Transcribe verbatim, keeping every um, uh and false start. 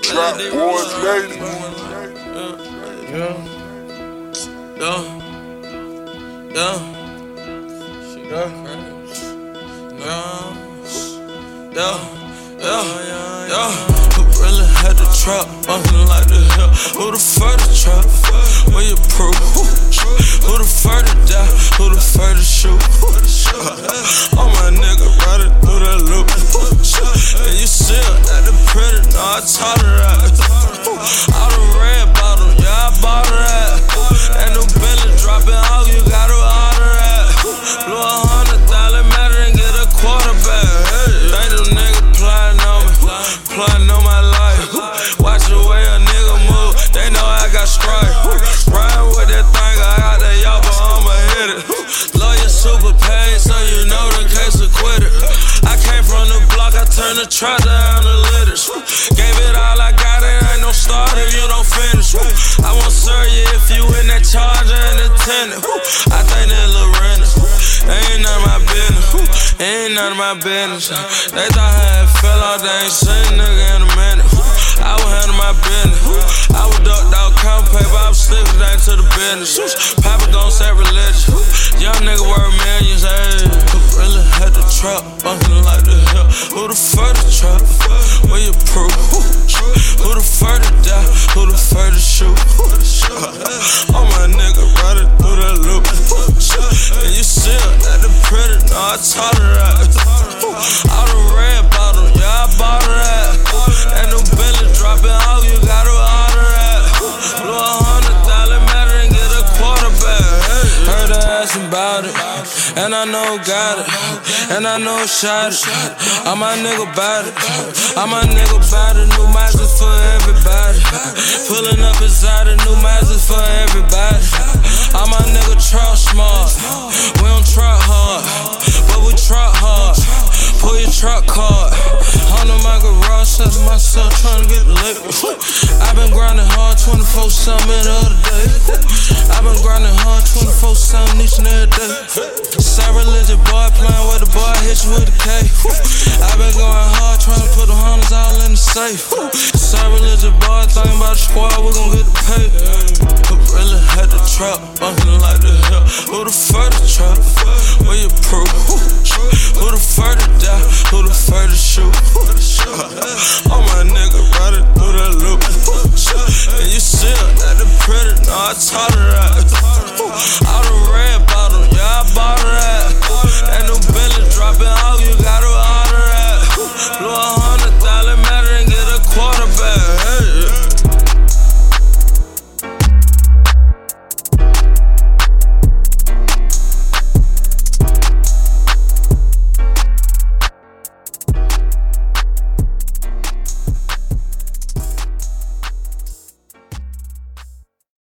Trap Boys Nation. Yeah. Yeah. Yeah. Yeah. Yeah. Yeah. Yeah. Who really had the trap bumping like the hell? Who the first trap? Where you proof? Who the first to die? Who the first to shoot? All my niggas riding through that loop. And you still at the pretty, no, I taught her that. All the red bottle, yeah, I bought her that. And new Bentley dropping out, you gotta order that. Blew a hundred thousand matter and get a quarterback. Think them niggas plotting on me, plotting on my life. Watch the way a nigga move, they know I got strike. Riding with that thing, I got that y'all, but I'ma hit it. Lawyer super paid, so you know the case acquitted. I came from the block, I turned the trap to analytics. Gave it all I got, it ain't no start if you don't finish. I won't serve you if you in that charger and attendant. I think that Lorena, ain't none of my business. Ain't none of my business. They thought I had fell off, they ain't seen nigga in a minute. I was handling my business. I was ducked out, count paper, I was slipping down to the business. Papa gon' say religion. Young nigga worth millions, ayy. Who really had the trap bumping like the hell? Who the first to trap? Where you proof? Who the first to die? Who the first to shoot? All my niggas riding through that loop. And you still at the pretty, no, I taught her that. All the red bottle, yeah, I bought her that. And new Bentley dropping out, you gotta order that. Blew a hundred thousand matter and get a quarterback. Heard her asking about it, and I know got it, and I know shot it. All my nigga bout it, all my nigga bout it. New Mazda for everybody. Pulling up inside a new Mazda for everybody. All my nigga trap smart, we don't trap hard, but we trap hard. Pull your truck card. On my garage, set myself trying to get the liquor. I've been grinding hard twenty-four seven the other day. I've been grinding hard twenty-four seven each and every day. Sacrilegious boy playing with the boy, hit you with the K. I've been going hard trying to put the hundreds all in the safe. Sacrilegious boy thinking about the squad, we gon' get the pay. Who really had the trap bumping like the hell? Who the first to trap? Where you proof? Who the first to die? Who the first to shoot? All my niggas riding